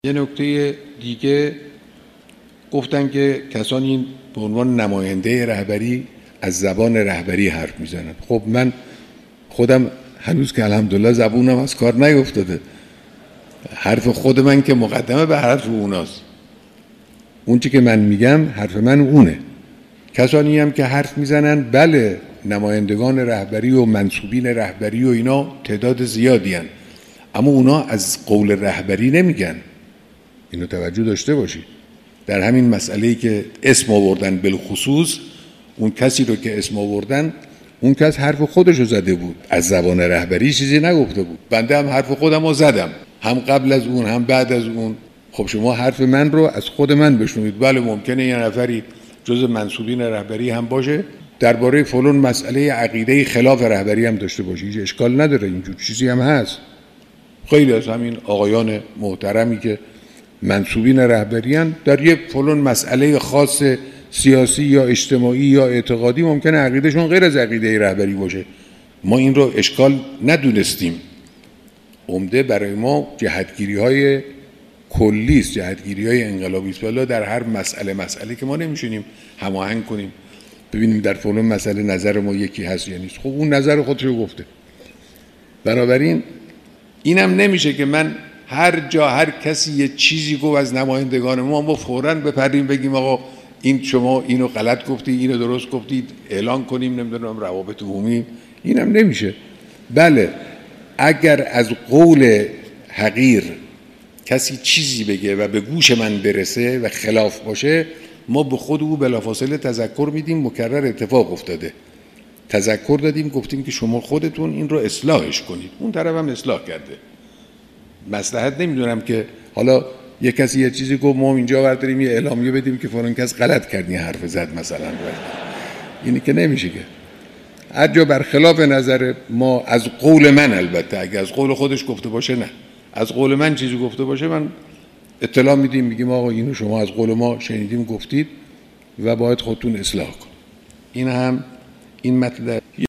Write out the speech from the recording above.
یه نکته دیگه گفتن که کسانی به عنوان نماینده رهبری از زبان رهبری حرف میزنن. خب من خودم هنوز که الحمدلله زبونم از کار نیفتاده، حرف خود من که مقدمه به حرف اوناست. اون چی که من میگم حرف من اونه. کسانی هم که حرف میزنن بله نمایندگان رهبری و منصوبین رهبری و اینا تعداد زیادی هن. اما اونا از قول رهبری نمیگن. اینو توجه داشته باشید. در همین مسئله‌ای که اسم آوردن بالخصوص اون کسی رو که اسم آوردن اون کس حرف خودش رو زده بود، از زبان رهبری چیزی نگفته بود. بنده هم حرف خودم رو زدم، هم قبل از اون هم بعد از اون. خب شما حرف من رو از خود من بشنوید. بله ممکنه یه نفری جز منصوبین رهبری هم باشه درباره فلان مسئله عقیده خلاف رهبری هم داشته باشه، هیچ اشکال نداره، اینجور چیزی هم هست. خیلی از همین آقایان محترمی که منصوبین رهبریان در یک فلان مسئله خاص سیاسی یا اجتماعی یا اعتقادی ممکنه عقیدهشون غیر از عقیده رهبری باشه. ما این رو اشکال ندونستیم. عمده برای ما جهتگیری‌های کلی است، جهتگیری‌های انقلابی است. والا در هر مسئله که ما نمی‌شینیم هماهنگ کنیم ببینیم در فلان مسئله نظر ما یکی هست یا نیست. خب اون نظر خودش رو گفته. بنابراین اینم نمیشه که من هر جا هر کسی یه چیزی گفت از نمایندگان ما فوراً بپریم بگیم آقا این شما اینو غلط گفتی، اینو درست گفتید، اعلان کنیم نمیدونم روابط عمومی. اینم نمیشه. بله اگر از قول حقیر کسی چیزی بگه و به گوش من برسه و خلاف باشه ما به خود او بلافاصله تذکر میدیم. مکرر اتفاق افتاده، تذکر دادیم، گفتیم که شما خودتون این رو اصلاحش کنید. اون طرف هم اصلاح کرده. مصلحت نمیدونم که حالا یک کسی یه چیزی گفت ما اینجا برداریم یه اعلامیه بدیم که فلان کس غلط کرد این حرف زد مثلا. اینی که نمیشه که هر جا برخلاف نظر ما از قول من، البته اگه از قول خودش گفته باشه نه، از قول من چیزی گفته باشه من اطلاع میدیم، میگیم آقا اینو شما از قول ما شنیدیم گفتید و باید خودتون اصلاح کنید. این هم این مطلب